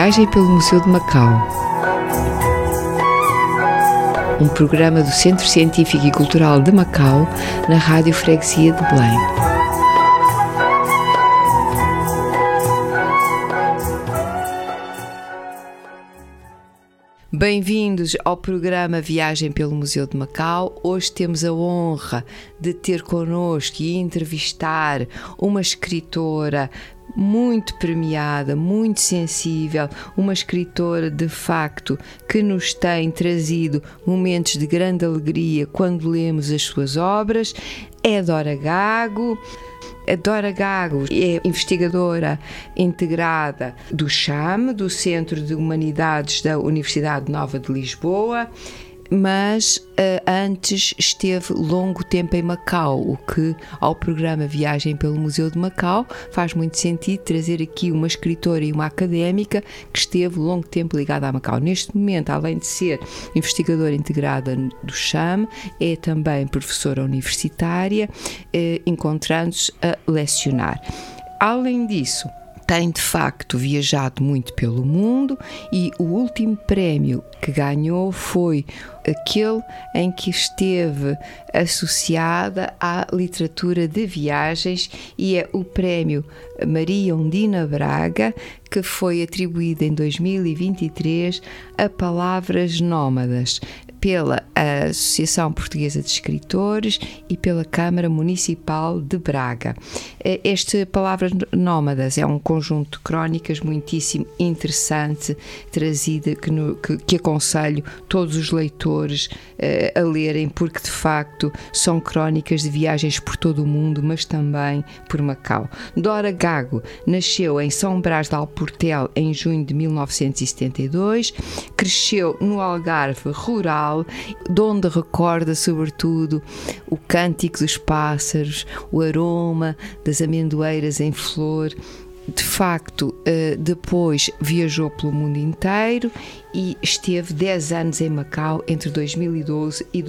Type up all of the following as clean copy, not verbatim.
Viagem pelo Museu de Macau. Um programa do Centro Científico e Cultural de Macau, na Rádio Freguesia de Belém. Bem-vindos ao programa Viagem pelo Museu de Macau. Hoje temos a honra de ter connosco e entrevistar uma escritora muito premiada, muito sensível, uma escritora de facto que nos tem trazido momentos de grande alegria quando lemos as suas obras. É Dora Gago. A Dora Gago é investigadora integrada do CHAM, do Centro de Humanidades da Universidade Nova de Lisboa, mas antes esteve longo tempo em Macau, o que ao programa Viagem pelo Museu de Macau faz muito sentido trazer aqui uma escritora e uma académica que esteve longo tempo ligada a Macau. Neste momento, além de ser investigadora integrada do CHAM, é também professora universitária, encontrando-se a lecionar. Além disso, tem de facto viajado muito pelo mundo e o último prémio que ganhou foi aquele em que esteve associada à literatura de viagens, e é o prémio Maria Undina Braga, que foi atribuído em 2023 a Palavras Nómadas pela Associação Portuguesa de Escritores e pela Câmara Municipal de Braga. Este Palavras Nómadas é um conjunto de crónicas muitíssimo interessante, trazida, que aconselho todos os leitores a lerem, porque de facto são crónicas de viagens por todo o mundo, mas também por Macau. Dora Gago nasceu em São Brás de Alportel em junho de 1972, cresceu no Algarve rural, de onde recorda sobretudo o cântico dos pássaros, o aroma das amendoeiras em flor. De facto, depois viajou pelo mundo inteiro e esteve 10 anos em Macau entre 2012 e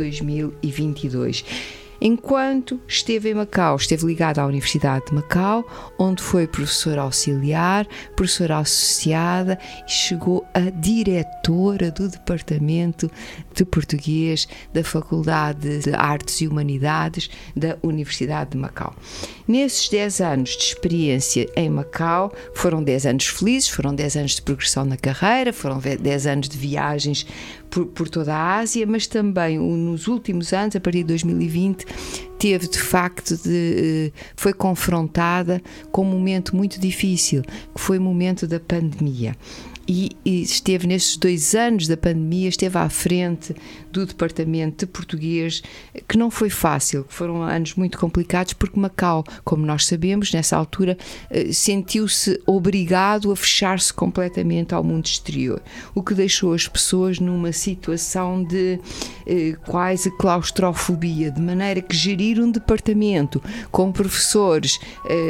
2022. Enquanto esteve em Macau, esteve ligada à Universidade de Macau, onde foi professora auxiliar, professora associada e chegou a diretora do Departamento de Português da Faculdade de Artes e Humanidades da Universidade de Macau. Nesses 10 anos de experiência em Macau, foram 10 anos felizes, foram 10 anos de progressão na carreira, foram 10 anos de viagens por toda a Ásia, mas também nos últimos anos, a partir de 2020, teve de facto foi confrontada com um momento muito difícil, que foi o momento da pandemia. E esteve nesses 2 anos da pandemia, esteve à frente do Departamento de Português, que não foi fácil, foram anos muito complicados, porque Macau, como nós sabemos, nessa altura, sentiu-se obrigado a fechar-se completamente ao mundo exterior, o que deixou as pessoas numa situação de quase claustrofobia, de maneira que gerir um departamento com professores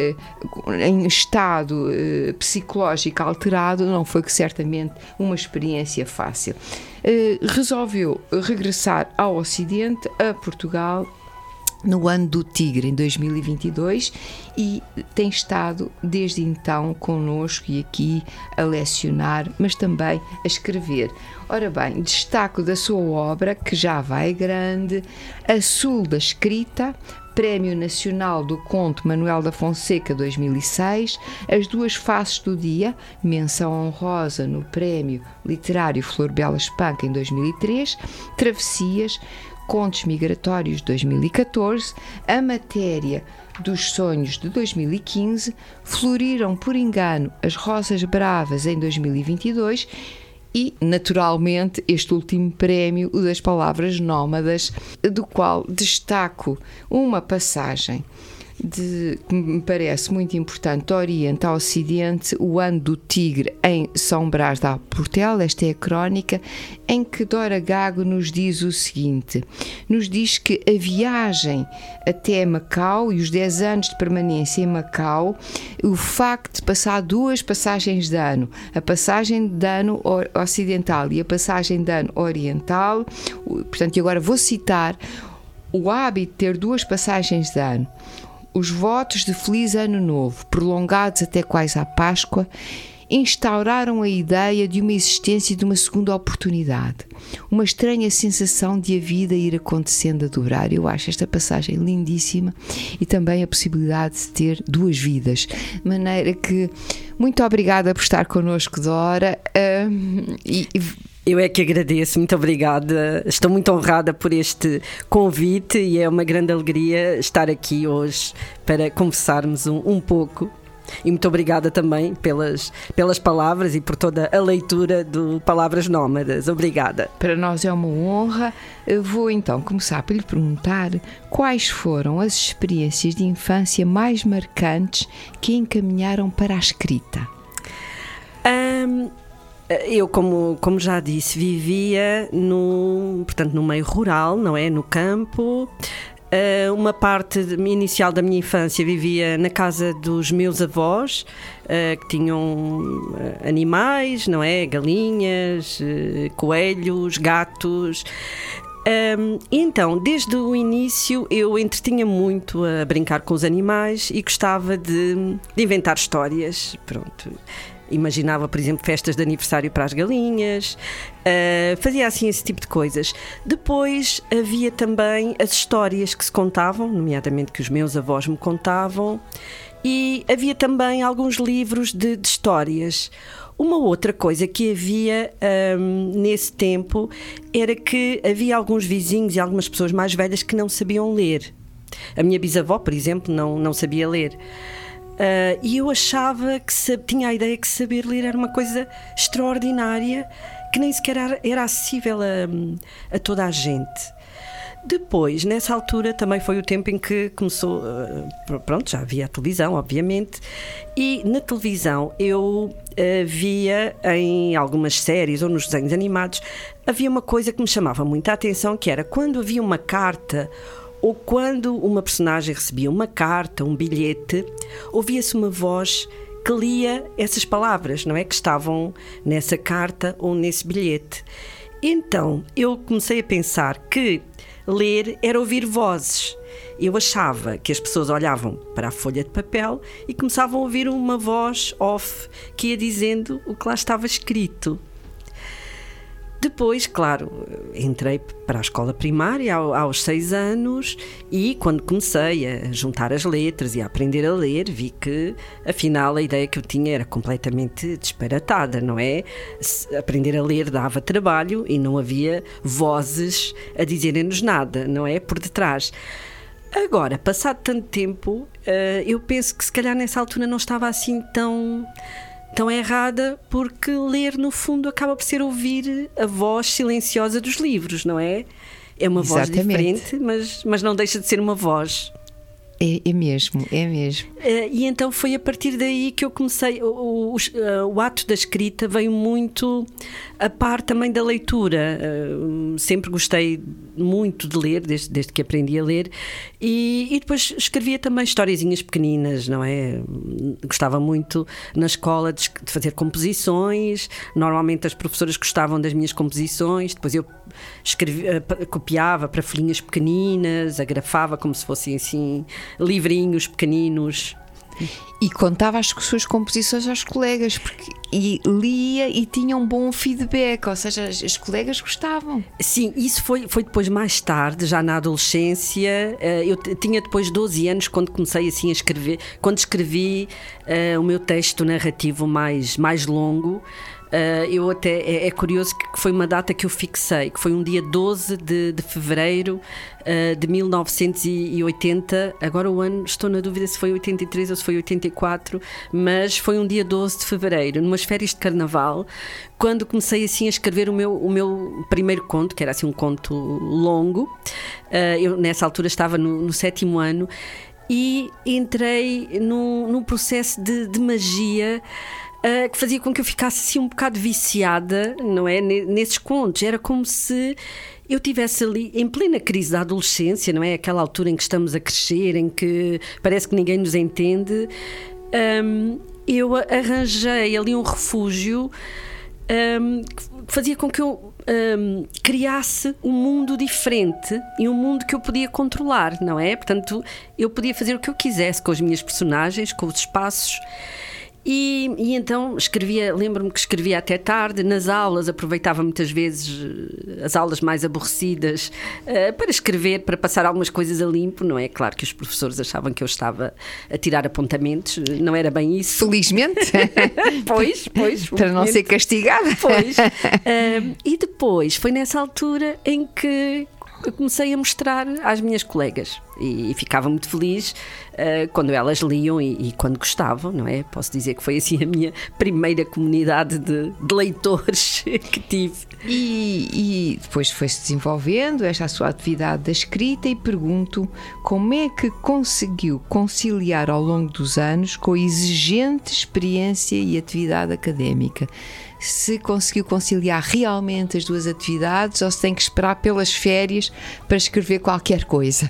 em estado psicológico alterado não foi certamente uma experiência fácil. Resolveu regressar ao Ocidente, a Portugal, no ano do Tigre, em 2022, e tem estado desde então connosco e aqui a lecionar, mas também a escrever. Ora bem, destaco da sua obra, que já vai grande, A Sul da Escrita, Prémio Nacional do Conto Manuel da Fonseca 2006, As Duas Faces do Dia, menção honrosa no Prémio Literário Flor Bela Espanca em 2003, Travessias, Contos Migratórios de 2014, A Matéria dos Sonhos de 2015, Floriram por Engano as Rosas Bravas em 2022 e, naturalmente, este último prémio, o das Palavras Nómadas, do qual destaco uma passagem que me parece muito importante, de Oriente a Ocidente, o ano do Tigre em São Brás de Alportel. Esta é a crónica em que Dora Gago nos diz o seguinte: nos diz que a viagem até Macau e os 10 anos de permanência em Macau, o facto de passar 2 passagens de ano, a passagem de ano ocidental e a passagem de ano oriental, portanto, e agora vou citar, o hábito de ter 2 passagens de ano, os votos de feliz ano novo, prolongados até quase à Páscoa, instauraram a ideia de uma existência de uma segunda oportunidade, uma estranha sensação de a vida ir acontecendo a dobrar. Eu acho esta passagem lindíssima, e também a possibilidade de ter duas vidas, de maneira que muito obrigada por estar connosco, Dora. Eu é que agradeço, muito obrigada. Estou muito honrada por este convite e é uma grande alegria estar aqui hoje para conversarmos um pouco. E muito obrigada também pelas palavras e por toda a leitura do Palavras Nómadas. Obrigada. Para nós é uma honra. Eu vou então começar por lhe perguntar quais foram as experiências de infância mais marcantes que a encaminharam para a escrita. Eu, como já disse, vivia portanto, no meio rural, não é? No campo. Uma parte inicial da minha infância vivia na casa dos meus avós, que tinham animais, não é? Galinhas, coelhos, gatos. Então, desde o início eu entretinha muito a brincar com os animais e gostava de inventar histórias. Pronto. Imaginava, por exemplo, festas de aniversário para as galinhas, fazia assim esse tipo de coisas. Depois havia também as histórias que se contavam, nomeadamente que os meus avós me contavam, e havia também alguns livros de histórias. Uma outra coisa que havia nesse tempo era que havia alguns vizinhos e algumas pessoas mais velhas que não sabiam ler. A minha bisavó, por exemplo, não sabia ler. E eu achava tinha a ideia que saber ler era uma coisa extraordinária, que nem sequer era acessível a toda a gente. Depois, nessa altura, também foi o tempo em que começou, pronto, já havia a televisão, obviamente, e na televisão eu via em algumas séries ou nos desenhos animados, havia uma coisa que me chamava muita atenção, que era quando havia uma carta ou quando uma personagem recebia uma carta, um bilhete, ouvia-se uma voz que lia essas palavras, não é? Que estavam nessa carta ou nesse bilhete. Então, eu comecei a pensar que ler era ouvir vozes. Eu achava que as pessoas olhavam para a folha de papel e começavam a ouvir uma voz off que ia dizendo o que lá estava escrito. Depois, claro, entrei para a escola primária aos 6 anos e quando comecei a juntar as letras e a aprender a ler, vi que afinal a ideia que eu tinha era completamente disparatada, não é? Aprender a ler dava trabalho e não havia vozes a dizerem-nos nada, não é? Por detrás. Agora, passado tanto tempo, eu penso que se calhar nessa altura não estava assim tão errada, porque ler no fundo acaba por ser ouvir a voz silenciosa dos livros, não é? É uma voz diferente, mas não deixa de ser uma voz. É mesmo. E então foi a partir daí que eu comecei. O ato da escrita veio muito a par também da leitura. Sempre gostei muito de ler, desde que aprendi a ler. E depois escrevia também historiezinhas pequeninas, não é? Gostava muito na escola de fazer composições. Normalmente as professoras gostavam das minhas composições. Depois eu copiava para folhinhas pequeninas, agrafava como se fossem assim livrinhos pequeninos. E contava as suas composições aos colegas, e lia e tinha um bom feedback, ou seja, as colegas gostavam. Sim, isso foi depois mais tarde, já na adolescência. Eu tinha depois 12 anos quando comecei assim a escrever, quando escrevi o meu texto narrativo mais longo. Eu até é curioso que foi uma data que eu fixei, que foi um dia 12 de fevereiro de 1980. Agora o ano, estou na dúvida se foi 83 ou se foi 84, mas foi um dia 12 de fevereiro, numas férias de carnaval, quando comecei assim a escrever o meu primeiro conto, que era assim um conto longo. Eu nessa altura estava no 7º ano e entrei num processo de magia que fazia com que eu ficasse assim um bocado viciada, não é? Nesses contos. Era como se eu estivesse ali em plena crise da adolescência, não é? Aquela altura em que estamos a crescer, em que parece que ninguém nos entende. Eu arranjei ali um refúgio que fazia com que eu criasse um mundo diferente e um mundo que eu podia controlar, não é? Portanto, eu podia fazer o que eu quisesse com as minhas personagens, com os espaços. E então lembro-me que escrevia até tarde, nas aulas, aproveitava muitas vezes as aulas mais aborrecidas para escrever, para passar algumas coisas a limpo, não é? Claro que os professores achavam que eu estava a tirar apontamentos, não era bem isso. Felizmente. Pois. Para não ser castigada. Pois. E depois foi nessa altura em que eu comecei a mostrar às minhas colegas e ficava muito feliz quando elas liam e quando gostavam, não é? Posso dizer que foi assim a minha primeira comunidade de leitores que tive. E depois foi-se desenvolvendo esta sua atividade da escrita, e pergunto como é que conseguiu conciliar ao longo dos anos com a exigente experiência e atividade académica. Se conseguiu conciliar realmente as duas atividades ou se tem que esperar pelas férias para escrever qualquer coisa?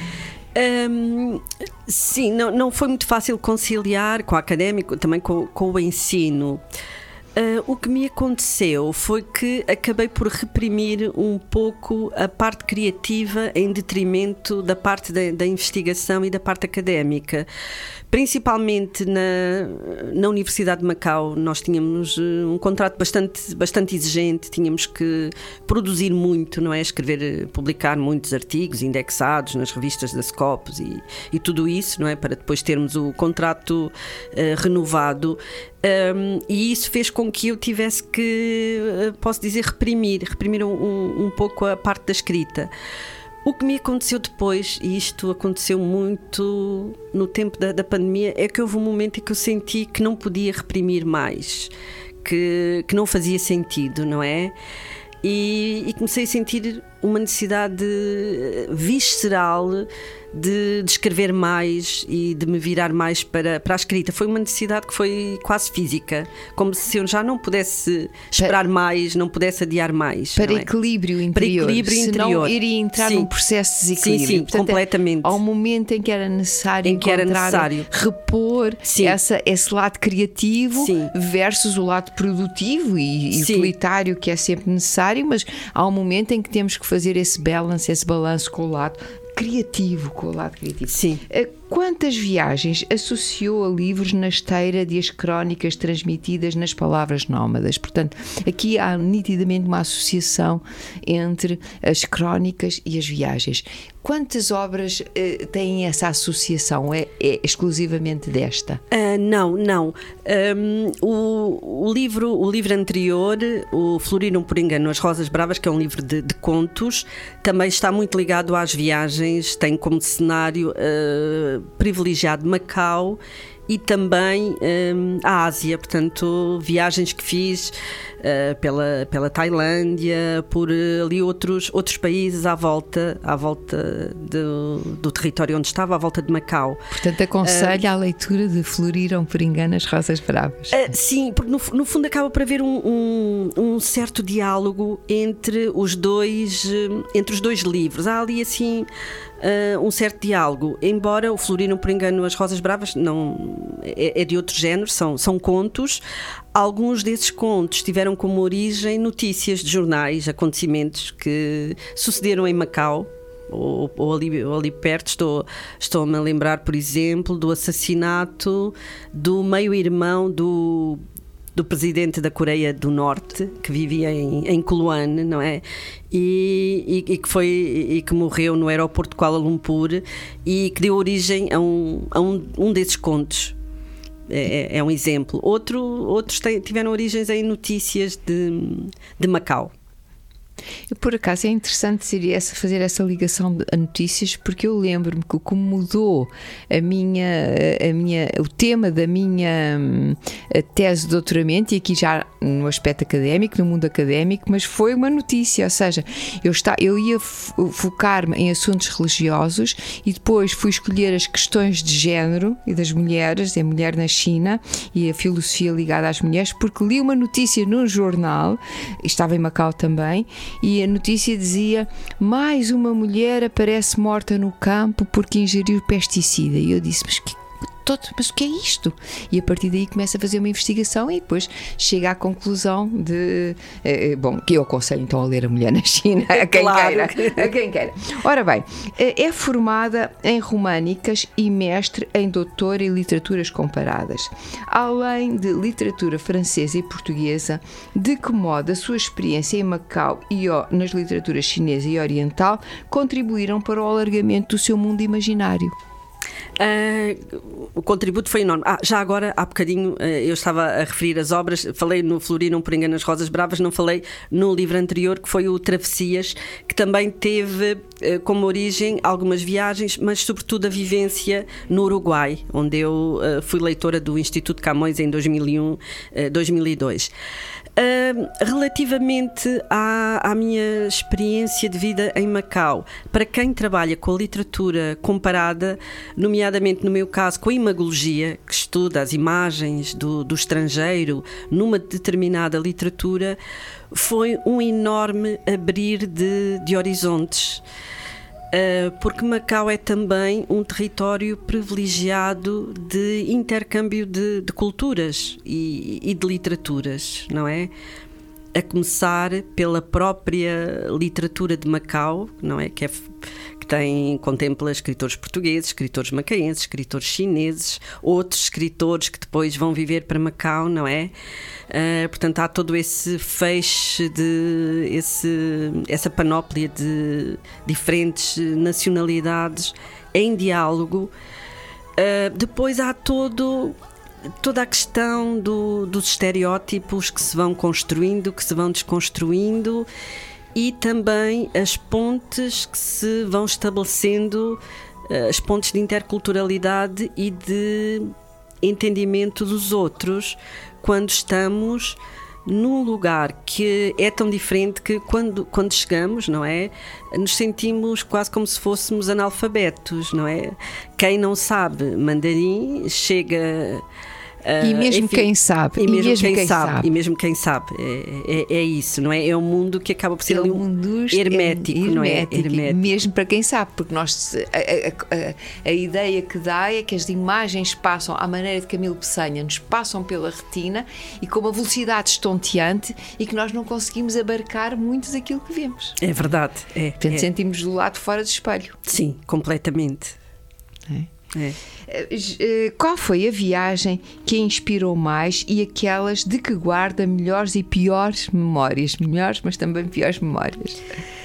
Sim, não foi muito fácil conciliar com o académico, também com o ensino. O que me aconteceu foi que acabei por reprimir um pouco a parte criativa em detrimento da parte da investigação e da parte académica. Principalmente na Universidade de Macau, nós tínhamos um contrato bastante exigente, tínhamos que produzir muito, não é? Publicar muitos artigos indexados nas revistas da Scopus e tudo isso, não é? Para depois termos o contrato renovado. E isso fez com que eu tivesse que, posso dizer, reprimir um pouco a parte da escrita. O que me aconteceu depois, e isto aconteceu muito no tempo da pandemia, é que houve um momento em que eu senti que não podia reprimir mais, que não fazia sentido, não é? E comecei a sentir uma necessidade visceral de escrever mais e de me virar mais para a escrita. Foi uma necessidade que foi quase física, como se eu já não pudesse esperar mais, não pudesse adiar mais. Para equilíbrio interior. Para equilíbrio interior. Senão iria entrar num processo de desequilíbrio. Sim, portanto, completamente. Ao momento em que era necessário repor esse lado criativo versus o lado produtivo e utilitário, que é sempre necessário, mas há um momento em que temos que fazer esse balanço com o lado criativo. Sim. Quantas viagens associou a livros na esteira de as crónicas transmitidas nas palavras nómadas? Portanto, aqui há nitidamente uma associação entre as crónicas e as viagens. Quantas obras têm essa associação? É exclusivamente desta? Não. O livro anterior, o Floriram por Engano as Rosas Bravas, que é um livro de contos, também está muito ligado às viagens, tem como cenário privilegiado Macau e também a Ásia, portanto viagens que fiz pela Tailândia, por ali outros países à volta do território onde estava, à volta de Macau. Portanto aconselho a leitura de Floriram por Engano as Rosas Bravas. Sim, porque no fundo acaba por haver um certo diálogo entre os dois livros. Há ali assim um certo diálogo, embora o Floriram por Engano as Rosas Bravas não é de outro género, são contos. Alguns desses contos tiveram como origem notícias de jornais, acontecimentos que sucederam em Macau ou ali perto. Estou-me a lembrar, por exemplo, do assassinato do meio-irmão do presidente da Coreia do Norte, que vivia em Kuluan, não é? E que morreu no aeroporto de Kuala Lumpur e que deu origem a um desses contos. É um exemplo. Outros tiveram origens em notícias de Macau. Por acaso é interessante fazer essa ligação a notícias, porque eu lembro-me que como mudou o tema da minha tese de doutoramento, e aqui já no aspecto académico, no mundo académico, mas foi uma notícia, ou seja, eu ia focar-me em assuntos religiosos e depois fui escolher as questões de género e das mulheres, a mulher na China e a filosofia ligada às mulheres, porque li uma notícia num jornal, estava em Macau também, e a notícia dizia: mais uma mulher aparece morta no campo porque ingeriu pesticida. E eu disse: mas mas o que é isto? E a partir daí começa a fazer uma investigação e depois chega à conclusão de que eu aconselho então a ler A Mulher na China a quem queira. Ora bem, é formada em românicas e mestre em doutora em literaturas comparadas, além de literatura francesa e portuguesa. De que modo a sua experiência em Macau e nas literaturas chinesa e oriental contribuíram para o alargamento do seu mundo imaginário? O contributo foi enorme. Já agora, há bocadinho, eu estava a referir as obras, falei no Floriram por Engano as Rosas Bravas, não falei no livro anterior, que foi o Travessias, que também teve como origem algumas viagens, mas sobretudo a vivência no Uruguai, onde eu fui leitora do Instituto Camões em 2001, 2002. Relativamente à minha experiência de vida em Macau, para quem trabalha com a literatura comparada, nomeadamente no meu caso com a imagologia, que estuda as imagens do estrangeiro numa determinada literatura, foi um enorme abrir de horizontes. Porque Macau é também um território privilegiado de intercâmbio de culturas e de literaturas, não é? A começar pela própria literatura de Macau, não é? Que contempla escritores portugueses, escritores macaenses, escritores chineses, outros escritores que depois vão viver para Macau, não é? Portanto, há todo esse feixe, essa panóplia de diferentes nacionalidades em diálogo. Depois há toda a questão dos estereótipos que se vão construindo, que se vão desconstruindo, e também as pontes que se vão estabelecendo, as pontes de interculturalidade e de entendimento dos outros, quando estamos num lugar que é tão diferente que quando chegamos, não é? Nos sentimos quase como se fôssemos analfabetos, não é? Quem não sabe mandarim chega... E mesmo enfim, quem sabe, e mesmo quem sabe, é isso, não é? É um mundo que acaba por ser ali hermético, não é? Hermético. Mesmo para quem sabe, porque a ideia que dá é que as imagens passam à maneira de Camilo Peçanha, nos passam pela retina e com uma velocidade estonteante, e que nós não conseguimos abarcar muito daquilo que vemos. É verdade. Portanto, sentimos do lado fora do espelho. Sim, completamente. Qual foi a viagem que a inspirou mais e aquelas de que guarda melhores e piores memórias? Melhores, mas também piores memórias.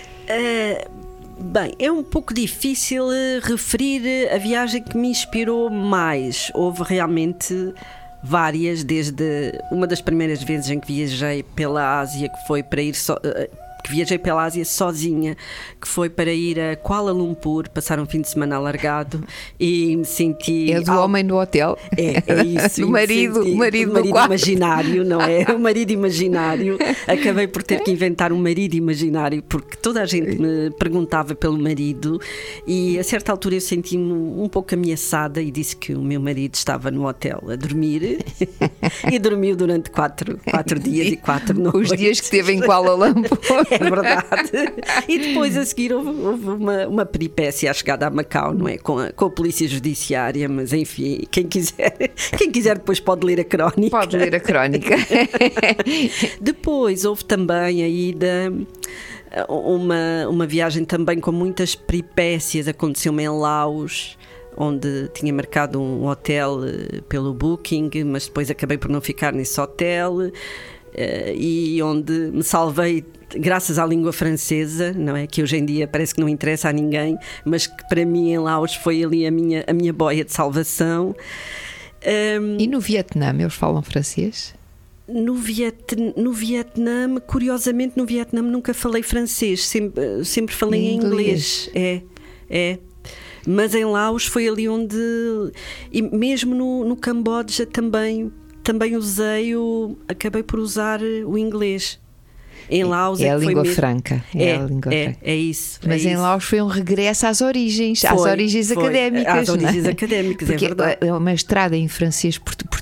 Bem, é um pouco difícil referir a viagem que me inspirou mais. Houve realmente várias, desde uma das primeiras vezes em que viajei pela Ásia, que foi para ir que viajei pela Ásia sozinha, que foi para ir a Kuala Lumpur, passar um fim de semana alargado, e me senti... É do homem no hotel. É isso. Do marido no quarto. Imaginário, não é? O marido imaginário. Acabei por ter que inventar um marido imaginário, porque toda a gente me perguntava pelo marido, e a certa altura eu senti-me um pouco ameaçada e disse que o meu marido estava no hotel a dormir e dormiu durante 4 dias e 4 noites. Os dias que esteve em Kuala Lumpur. É verdade. E depois a seguir houve uma peripécia à chegada a Macau, não é? Com a polícia judiciária, mas enfim, quem quiser depois pode ler a crónica. Pode ler a crónica. Depois houve também a ida, uma viagem também com muitas peripécias, aconteceu-me em Laos, onde tinha marcado um hotel pelo Booking, mas depois acabei por não ficar nesse hotel, e onde me salvei graças à língua francesa, não é? Que hoje em dia parece que não interessa a ninguém, mas que para mim em Laos foi ali a minha boia de salvação. E no Vietnã, eles falam francês? No Vietnã, curiosamente, no Vietnã nunca falei francês, sempre falei em inglês. É. Mas em Laos foi ali onde... E mesmo no Camboja também acabei por usar o inglês. Em Laos é a língua franca. É isso. Mas em Laos foi um regresso às origens académicas. Às origens académicas, porque é verdade. é uma estrada em francês português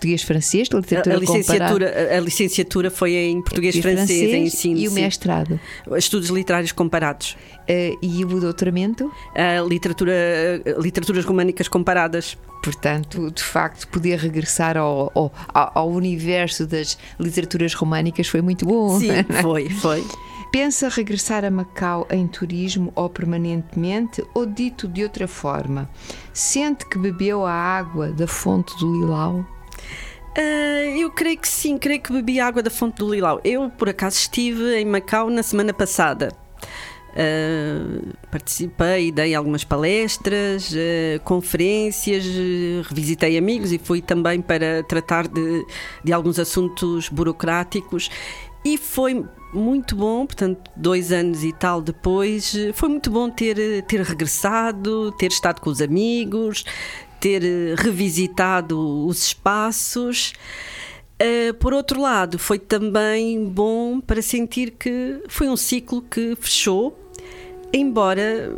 português-francês, literatura comparada. A licenciatura foi em português-francês, em ensino. E o mestrado? Estudos literários comparados. E o doutoramento? Literaturas românicas comparadas. Portanto, de facto, poder regressar ao universo das literaturas românicas foi muito bom. Sim, foi. Pensa regressar a Macau em turismo ou permanentemente, ou dito de outra forma, sente que bebeu a água da fonte do Lilau? Eu creio que sim, creio que bebi a água da fonte do Lilau. Eu, por acaso, estive em Macau na semana passada. Participei, dei algumas palestras, conferências, revisitei amigos e fui também para tratar de alguns assuntos burocráticos. E foi muito bom, portanto, 2 anos e tal depois, foi muito bom ter regressado, ter estado com os amigos, ter revisitado os espaços. Por outro lado, foi também bom para sentir que foi um ciclo que fechou, embora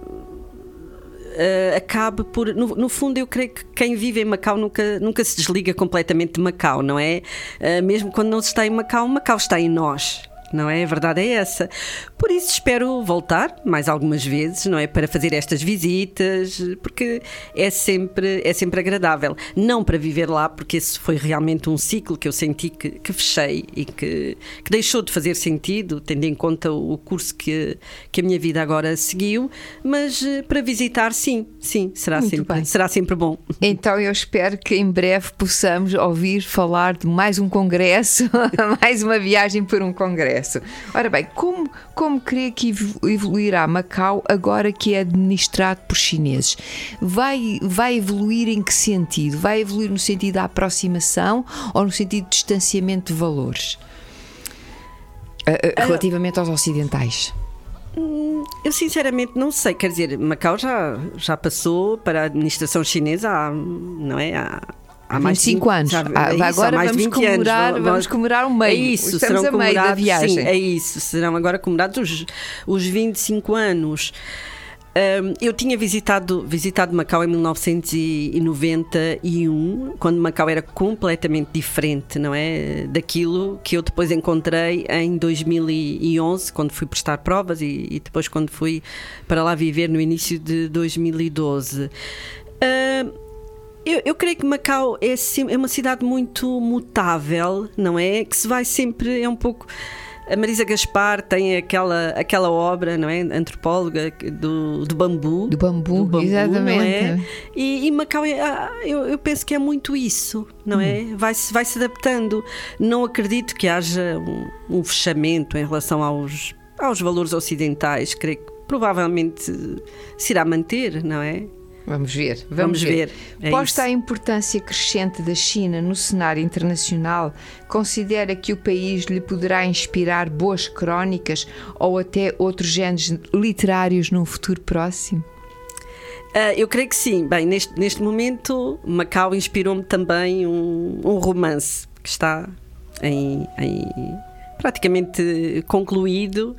acabe por... No fundo, eu creio que quem vive em Macau nunca se desliga completamente de Macau, não é? Mesmo quando não se está em Macau, Macau está em nós. Não é? A verdade é essa. Por isso espero voltar mais algumas vezes, não é? Para fazer estas visitas, porque é sempre agradável. Não para viver lá, porque esse foi realmente um ciclo que eu senti que fechei e que deixou de fazer sentido, tendo em conta o curso que a minha vida agora seguiu, mas para visitar, sim, será sempre bom. Então eu espero que em breve possamos ouvir falar de mais um congresso, mais uma viagem por um congresso. Ora bem, como crê que evoluirá Macau agora que é administrado por chineses? Vai evoluir em que sentido? Vai evoluir no sentido da aproximação ou no sentido de distanciamento de valores? Relativamente aos ocidentais? Eu sinceramente não sei, quer dizer, Macau já passou para a administração chinesa há mais 25 anos. Agora vamos comemorar um meio. É isso, estamos a meio da viagem. Sim, é isso. Serão agora comemorados os 25 anos. Eu tinha visitado Macau em 1991, quando Macau era completamente diferente, não é? Daquilo que eu depois encontrei em 2011, quando fui prestar provas e depois quando fui para lá viver no início de 2012. Eu creio que Macau é uma cidade muito mutável, não é? Que se vai sempre, é um pouco... A Marisa Gaspar tem aquela obra, não é? Antropóloga do bambu. Do bambu, exatamente. Não é? E Macau, eu penso que é muito isso, não é? Vai-se adaptando. Não acredito que haja um fechamento em relação aos valores ocidentais. Creio que provavelmente se irá manter, não é? Vamos ver. Posta a importância crescente da China no cenário internacional, considera que o país lhe poderá inspirar boas crónicas ou até outros géneros literários num futuro próximo? Eu creio que sim. Bem, neste momento, Macau inspirou-me também um romance que está praticamente concluído.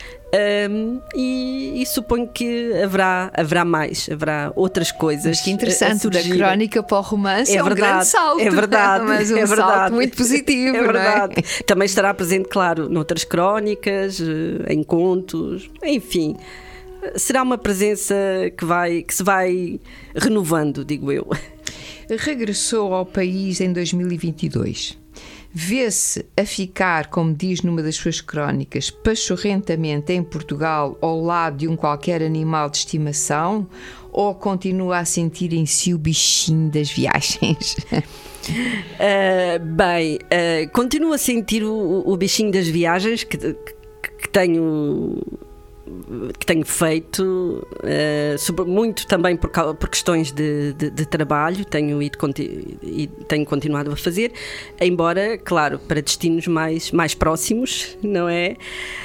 E suponho que haverá outras coisas. Mas que interessante, da crónica para o romance é um grande salto. É verdade, mas um salto muito positivo. É verdade. Não é? Também estará presente, claro, noutras crónicas, em contos, enfim. Será uma presença que se vai renovando, digo eu. Regressou ao país em 2022. Vê-se a ficar, como diz numa das suas crónicas, pachorrentamente em Portugal ao lado de um qualquer animal de estimação, ou continua a sentir em si o bichinho das viagens? Continuo a sentir o bichinho das viagens que tenho feito, muito também por questões de trabalho, tenho continuado a fazer, embora, claro, para destinos mais próximos, não é?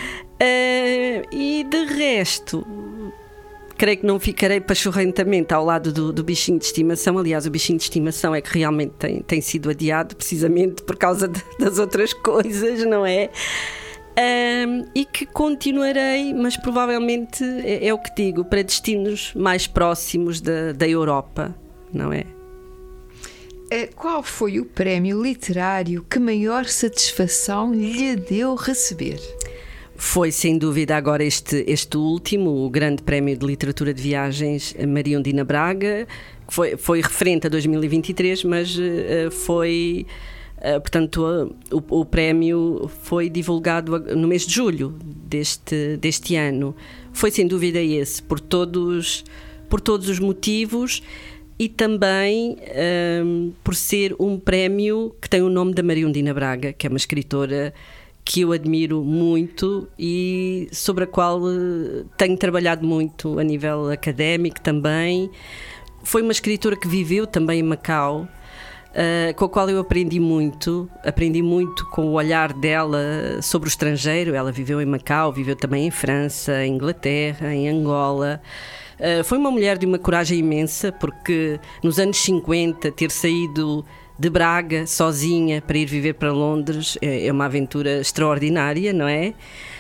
E de resto, creio que não ficarei pachorrentamente ao lado do bichinho de estimação. Aliás, o bichinho de estimação é que realmente tem sido adiado precisamente por causa das outras coisas, não é? E que continuarei, mas provavelmente é o que digo, para destinos mais próximos da Europa, não é? Qual foi o prémio literário que maior satisfação lhe deu receber? Foi, sem dúvida, agora este último, o Grande Prémio de Literatura de Viagens Maria Undina Braga, que foi referente a 2023, mas foi... portanto, o prémio foi divulgado no mês de julho deste ano. Foi, sem dúvida, esse, por todos os motivos e também por ser um prémio que tem o nome da Maria Undina Braga, que é uma escritora que eu admiro muito e sobre a qual tenho trabalhado muito a nível académico também. Foi uma escritora que viveu também em Macau, com a qual eu aprendi muito com o olhar dela sobre o estrangeiro. Ela viveu em Macau, viveu também em França, em Inglaterra, em Angola. Foi uma mulher de uma coragem imensa, porque nos anos 50 ter saído de Braga sozinha para ir viver para Londres é uma aventura extraordinária, não é?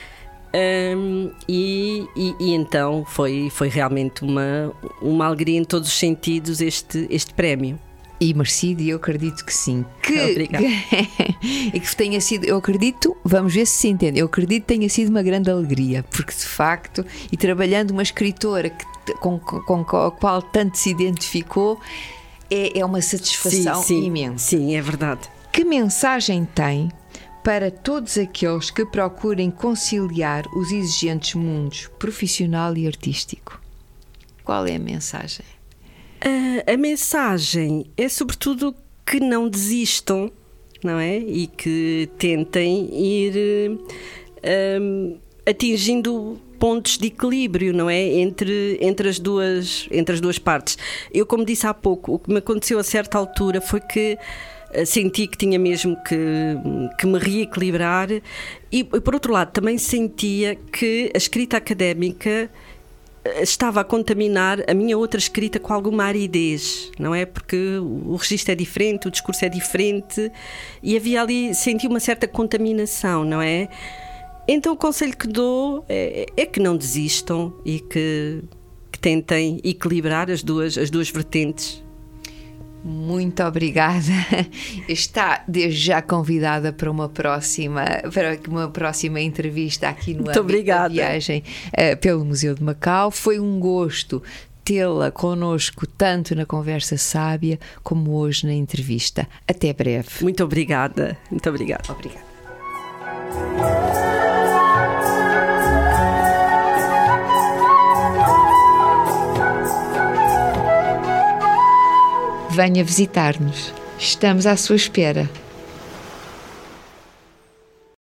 E então foi realmente uma alegria em todos os sentidos este prémio. E merecido, e eu acredito que sim. Obrigada. E que tenha sido, eu acredito, vamos ver se se entende, eu acredito que tenha sido uma grande alegria, porque de facto, e trabalhando uma escritora com a qual tanto se identificou, é uma satisfação imensa. Sim, é verdade. Que mensagem tem para todos aqueles que procurem conciliar os exigentes mundos profissional e artístico? Qual é a mensagem? A mensagem é sobretudo que não desistam, não é? E que tentem ir atingindo pontos de equilíbrio, não é? Entre as duas partes. Eu, como disse há pouco, o que me aconteceu a certa altura foi que senti que tinha mesmo que me reequilibrar e, por outro lado, também sentia que a escrita académica estava a contaminar a minha outra escrita com alguma aridez, não é? Porque o registro é diferente, o discurso é diferente e havia ali, senti uma certa contaminação, não é? Então o conselho que dou é que não desistam e que tentem equilibrar as duas vertentes. Muito obrigada. Está desde já convidada para uma próxima entrevista aqui no âmbito da viagem pelo Museu de Macau. Foi um gosto tê-la connosco tanto na Conversa Sábia como hoje na entrevista. Até breve. Muito obrigada. Muito obrigada. Obrigada. Venha visitar-nos. Estamos à sua espera.